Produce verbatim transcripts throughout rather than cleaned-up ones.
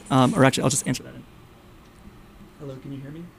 Um, or actually, I'll just answer that. In. Hello, can you hear me?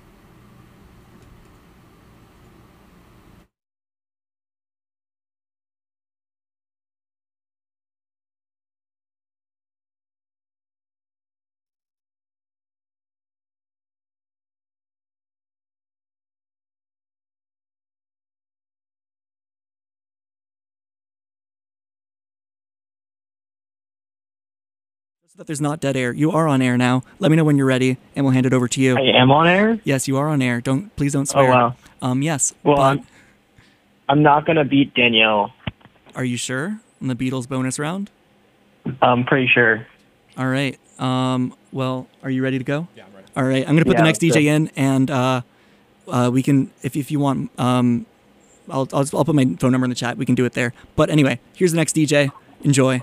So that there's not dead air. You are on air now. Let me know when you're ready, and we'll hand it over to you. I am on air? Yes, you are on air. Don't please don't swear. Oh, wow. Um, yes. Well, but I'm, I'm not going to beat Danielle. Are you sure? In the Beatles bonus round? I'm pretty sure. All right. Um, well, are you ready to go? Yeah, I'm ready. All right. I'm going to put Yeah, the next D J good. in, and uh, uh, we can, if, if you want, um, I'll, I'll, I'll put my phone number in the chat. We can do it there. But anyway, here's the next D J. Enjoy.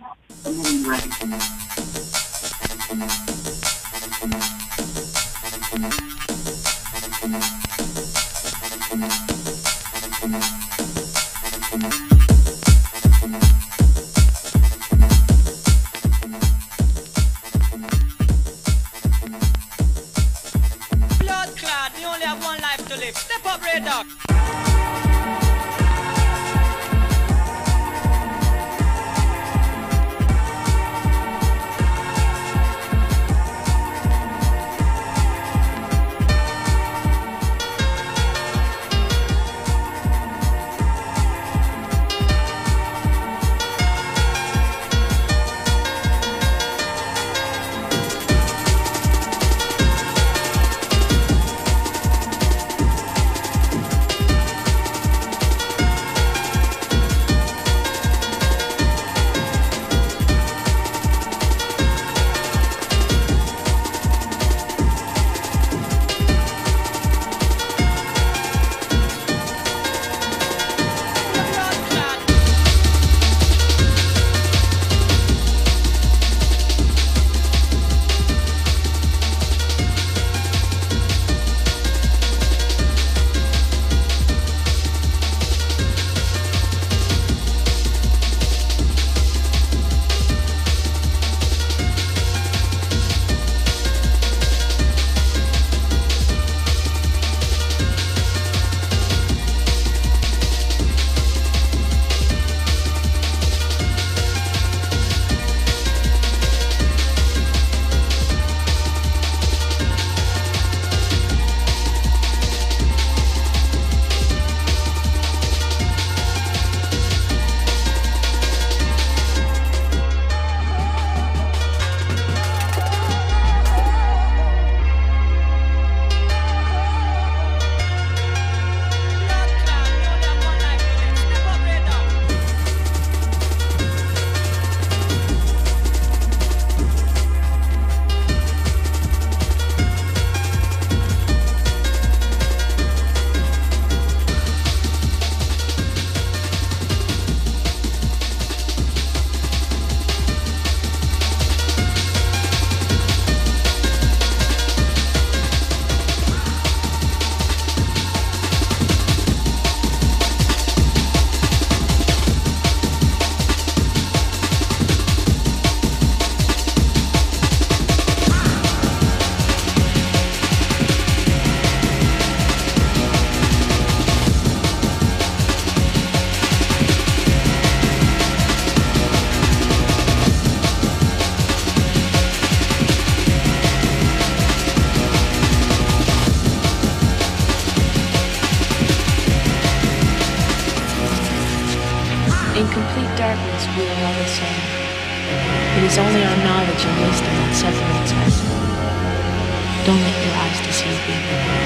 Blood clot, we only have one life to live. Step up, Red Dog. In complete darkness we are all the same. It is only our knowledge and wisdom that separates us. Don't let your eyes deceive you.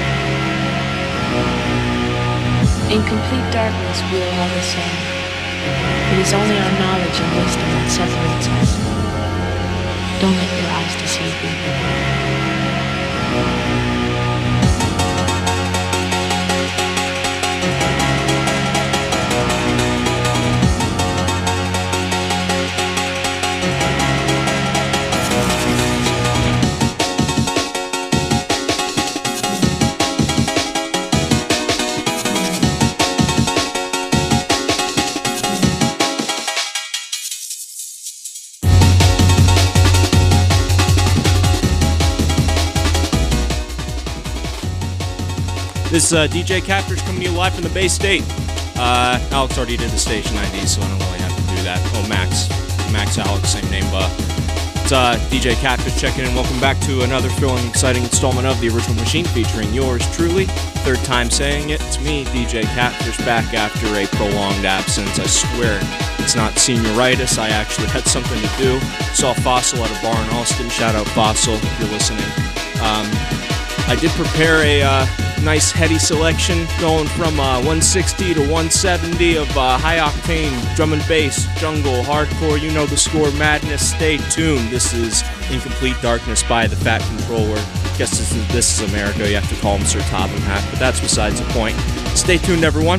In complete darkness we are all the same. It is only our knowledge and wisdom that separates us. Don't let your eyes deceive you. This is uh, D J Catfish coming to you live from the Bay State. Uh, Alex already did the station I D, so I don't really have to do that. Oh, Max. Max Alex, same name, but it's uh, D J Catfish checking in. Welcome back to another thrilling, exciting installment of The Original Machine featuring yours truly. Third time saying it. It's me, D J Catfish, back after a prolonged absence. I swear it's not senioritis. I actually had something to do. Saw Fossil at a bar in Austin. Shout out Fossil if you're listening. Um, I did prepare a uh, nice heady selection going from uh, one sixty to one seventy of uh, high-octane drum and bass, jungle, hardcore, you know the score, madness. Stay tuned. This is In Complete Darkness by The Fat Controller. Guess this is, this is America. You have to call him Sir Topham Hatt, but that's besides the point. Stay tuned, everyone.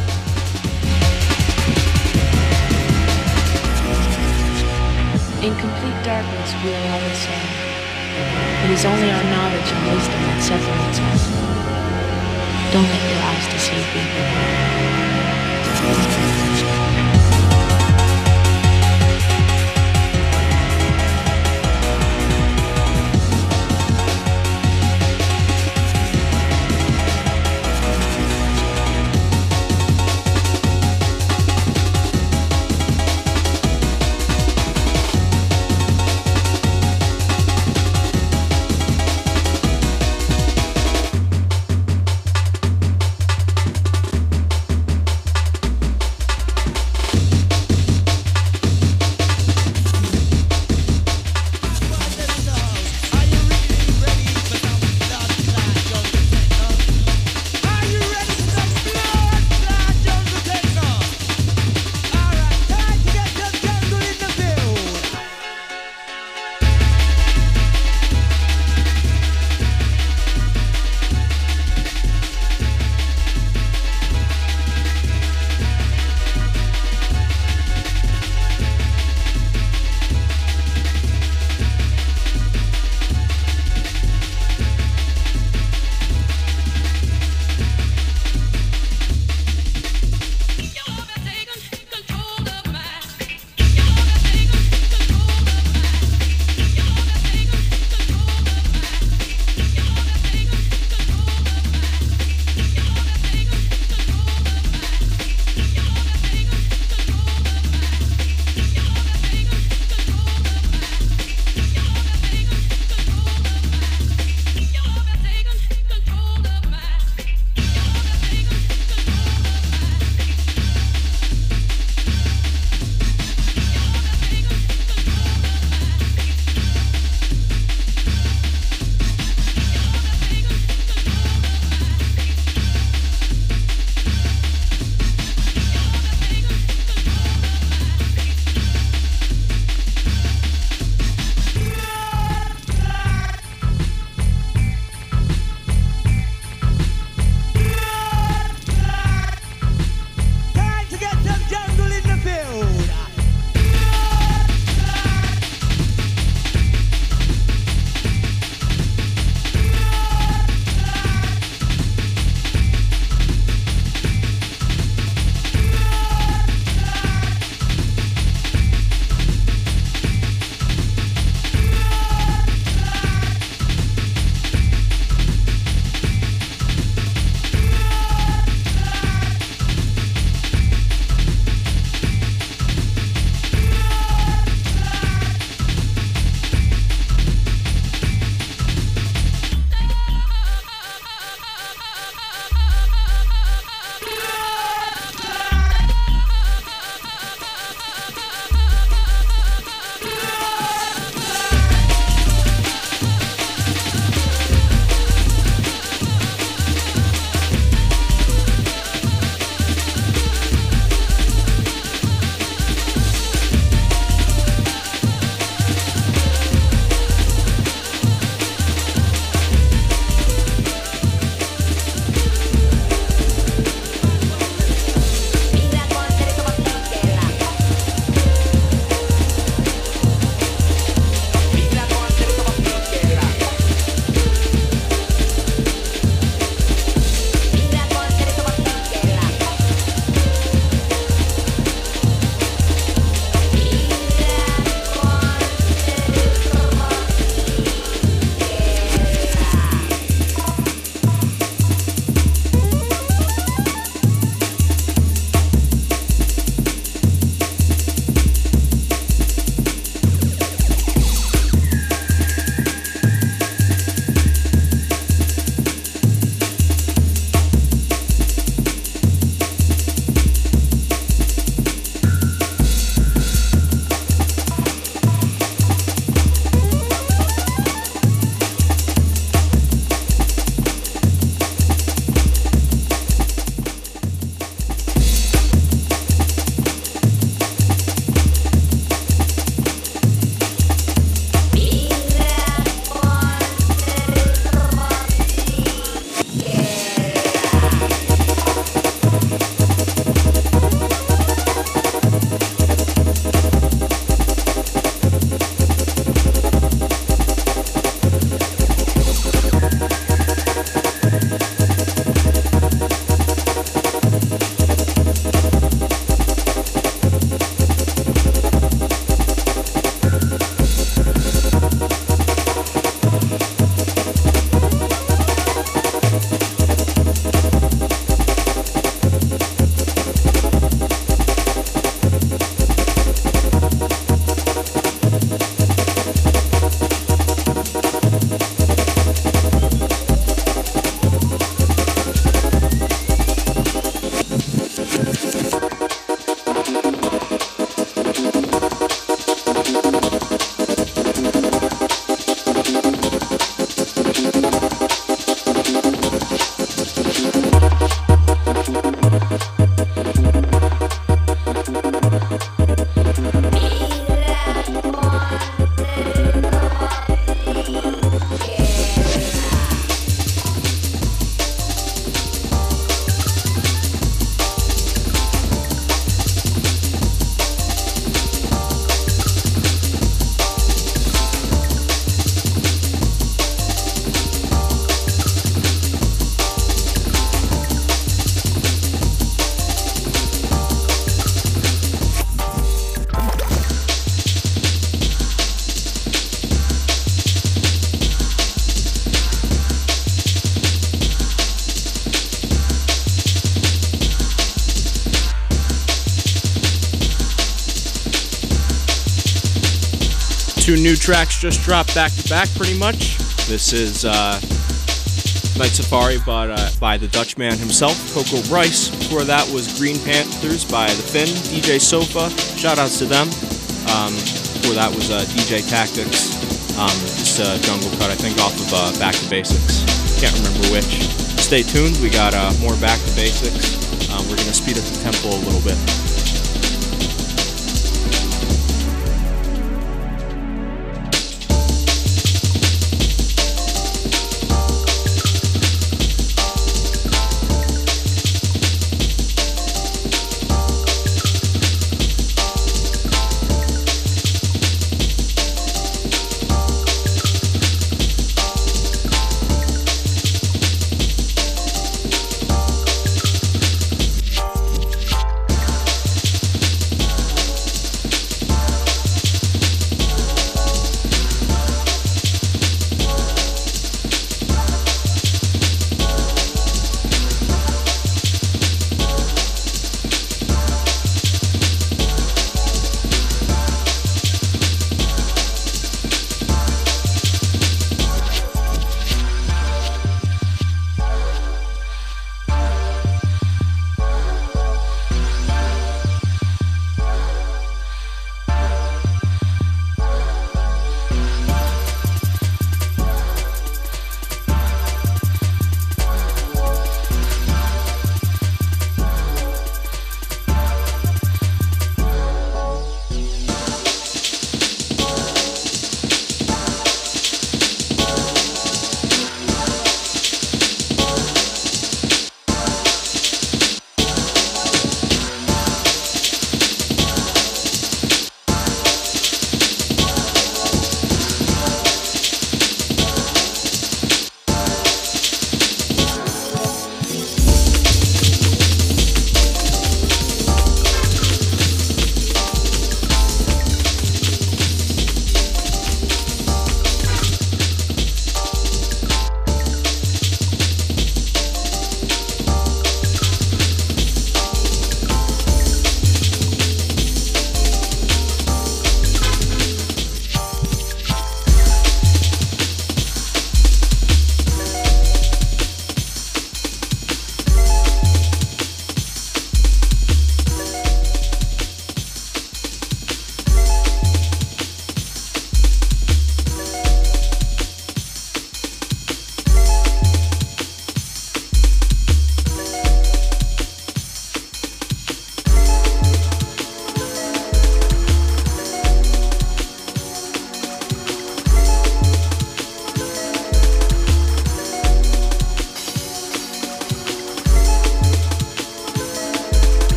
In complete darkness, we are all the same. It is only our knowledge and wisdom that separates us. Don't let your eyes deceive you. two new tracks just dropped back to back pretty much. This is uh, Night Safari by, uh, by the Dutchman himself, Coco Rice. Before that was Green Panthers by The Finn, D J Sofa, shout outs to them. Um, before that was uh, D J Tactics, um, just a jungle cut I think off of uh, Back to Basics, can't remember which. Stay tuned, we got uh, more Back to Basics. Um, we're going to speed up the tempo a little bit.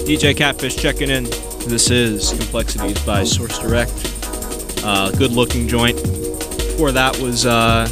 D J Catfish checking in. This is Complexities by Source Direct. Uh, good looking joint. Before that was uh,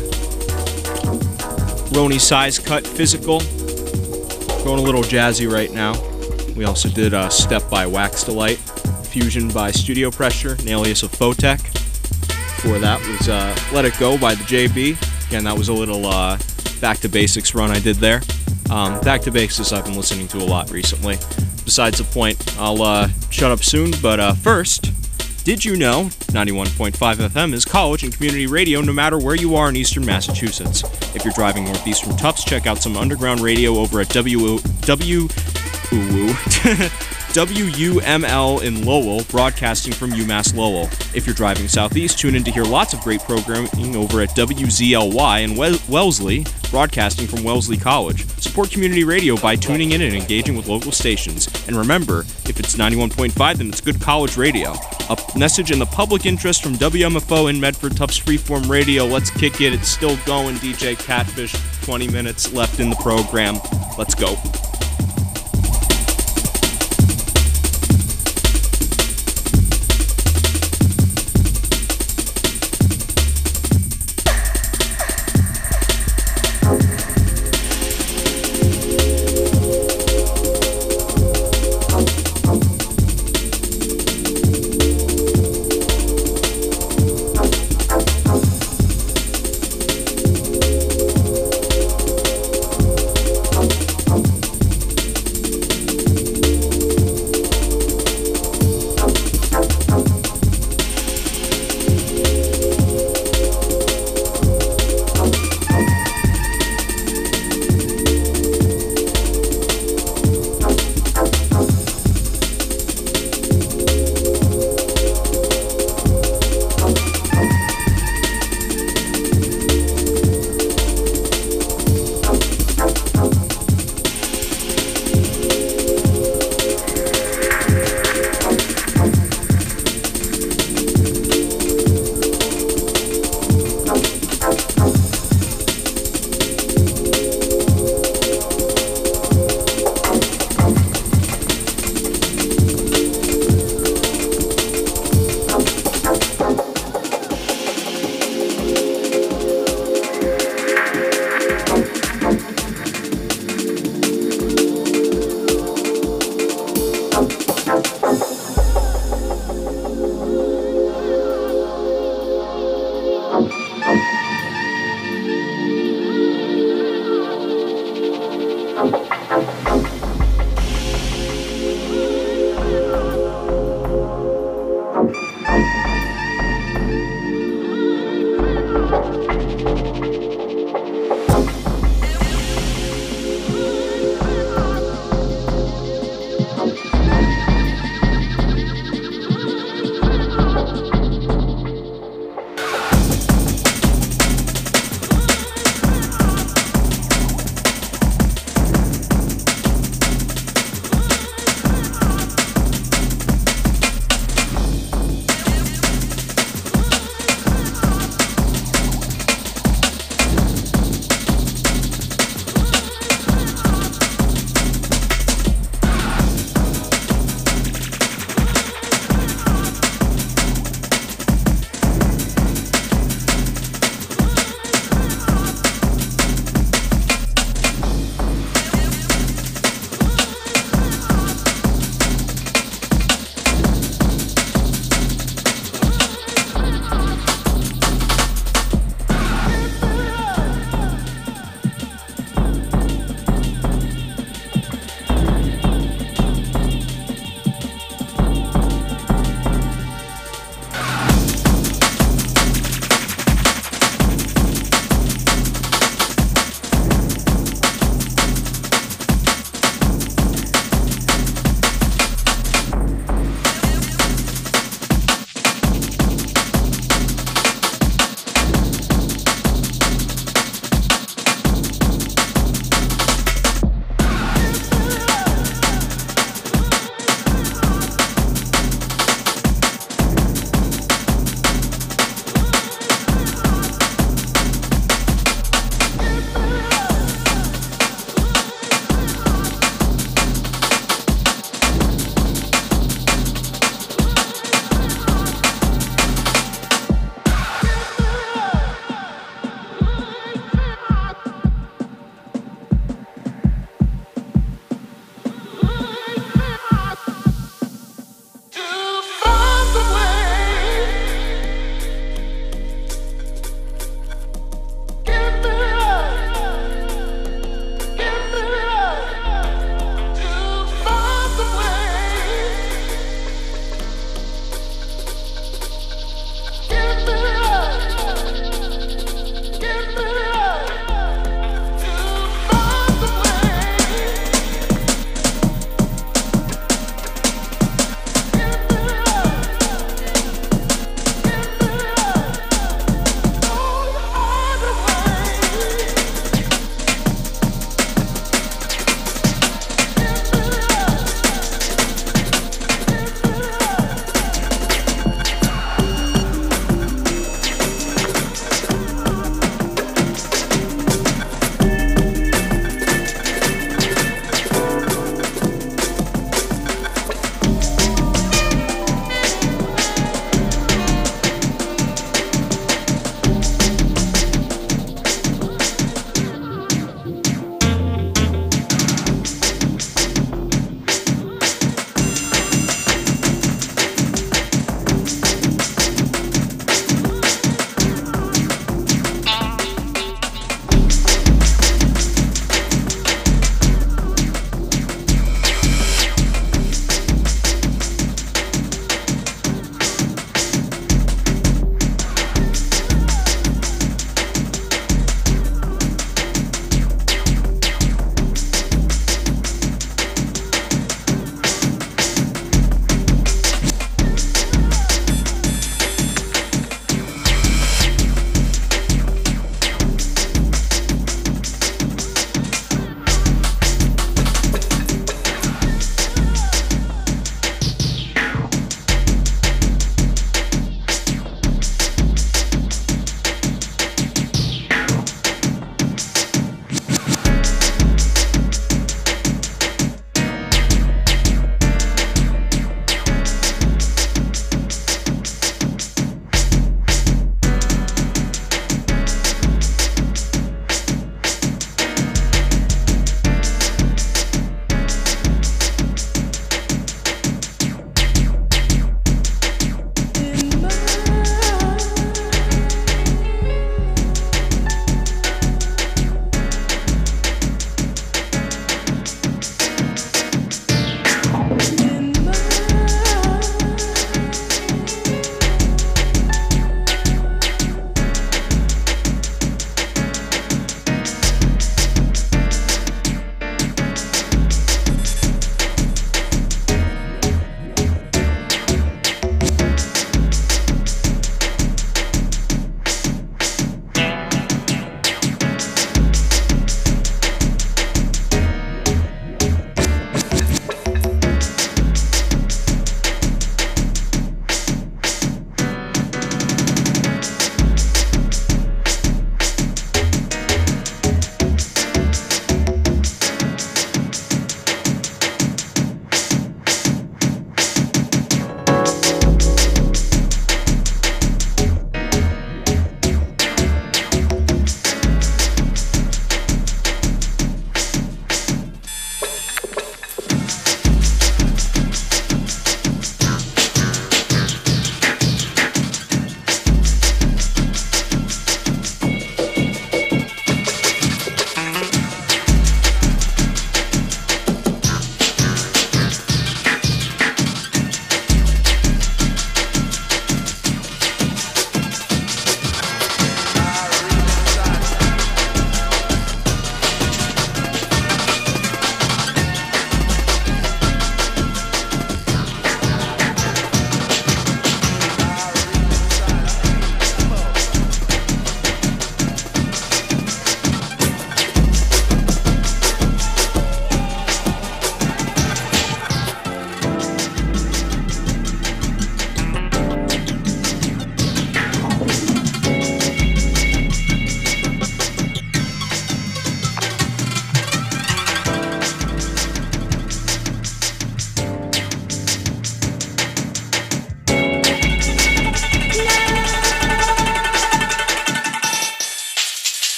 Roni Size Cut Physical. Going a little jazzy right now. We also did uh, Step by Wax Delight. Fusion by Studio Pressure, an alias of Photech. Before that was uh, Let It Go by the J B. Again, that was a little uh, Back to Basics run I did there. Um, Back to Basics I've been listening to a lot recently. Besides the point, I'll uh, shut up soon, but uh, first, did you know ninety-one point five F M is college and community radio no matter where you are in eastern Massachusetts? If you're driving northeast from Tufts, check out some underground radio over at W... W... Ooh, W U M L in Lowell, broadcasting from UMass Lowell. If you're driving southeast, tune in to hear lots of great programming over at W Z L Y in we- Wellesley, broadcasting from Wellesley College. Support community radio by tuning in and engaging with local stations. And remember, if it's ninety-one point five, then it's good college radio. A message in the public interest from W M F O in Medford, Tufts Freeform Radio. Let's kick it. It's still going. D J Catfish, twenty minutes left in the program. Let's go.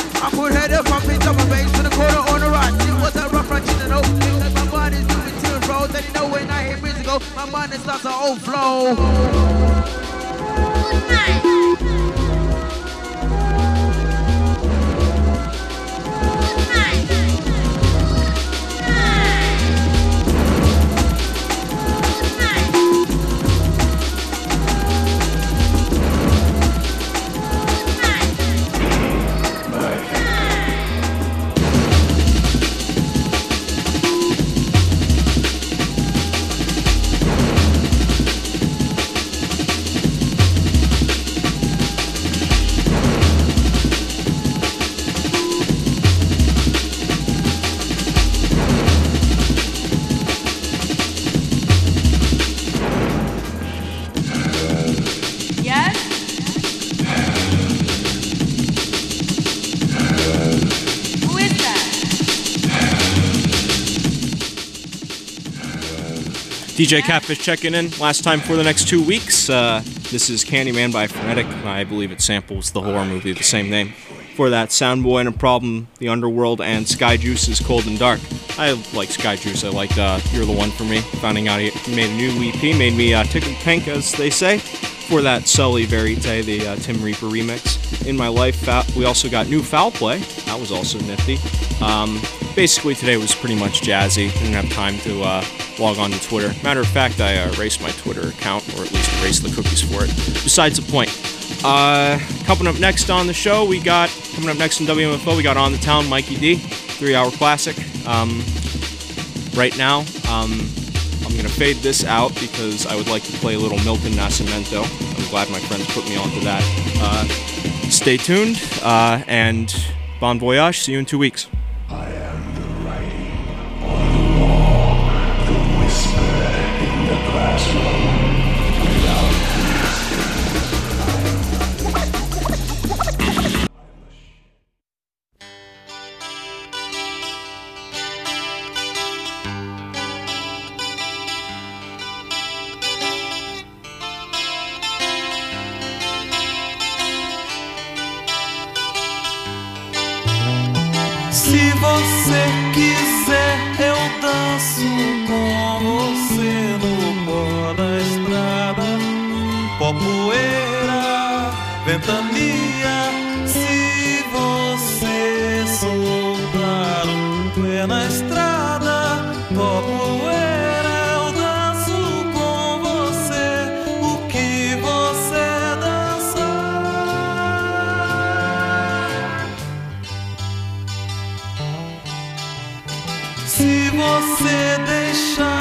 I could head up from the double bass to the corner on the right. It was a rough ride, you know. Feel like my body's moving to and fro. Then you know when I hear music go, my mind starts to overflow. Good night. D J Catfish checking in. Last time for the next two weeks. Uh, this is Candyman by Frenetic. I believe it samples the horror movie of the same name. For that, Soundboy and a Problem, The Underworld, and Sky Juice's Cold and Dark. I like Sky Juice. I liked uh, You're the One for Me. Finding out he made a new E P made me uh, tickle pink, as they say. For that, Sully Verite, the uh, Tim Reaper remix. In My Life, we also got new Foul Play. That was also nifty. Um, basically, today was pretty much jazzy. Didn't have time to uh, log on to Twitter. Matter of fact, I uh, erased my Twitter account, or at least erased the cookies for it. Besides the point. Uh, coming up next on the show, we got, coming up next in W M F O, we got On the Town, Mikey D, three-hour classic. Um, right now, um, I'm going to fade this out because I would like to play a little Milton Nascimento. I'm glad my friends put me onto that. Uh, stay tuned, uh, and bon voyage. See you in two weeks. I am the writing on the wall, the whisper in the classroom. Without Se você quiser, eu danço com você no pó da estrada. Pó, poeira, ventania. Se você soltar um pé na estrada, pó, poeira, eu danço com você o que você dançar. Se você deixar